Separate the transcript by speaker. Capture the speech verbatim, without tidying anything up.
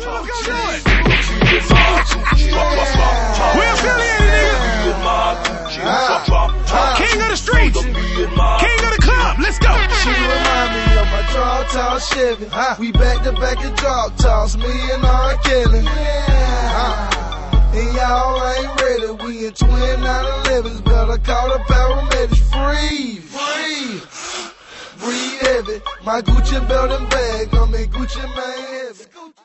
Speaker 1: Let's go do it. We affiliated, nigga. King of the streets. King of the club. Let's go.
Speaker 2: She remind me of my drop top Chevy. We back to back in drop tops, me and R. Kelly. And y'all ain't ready. We in twin nine elevens. Better call the paramedics. Free, free. Breathe heavy. My Gucci belt and bag. I'm in Gucci, man.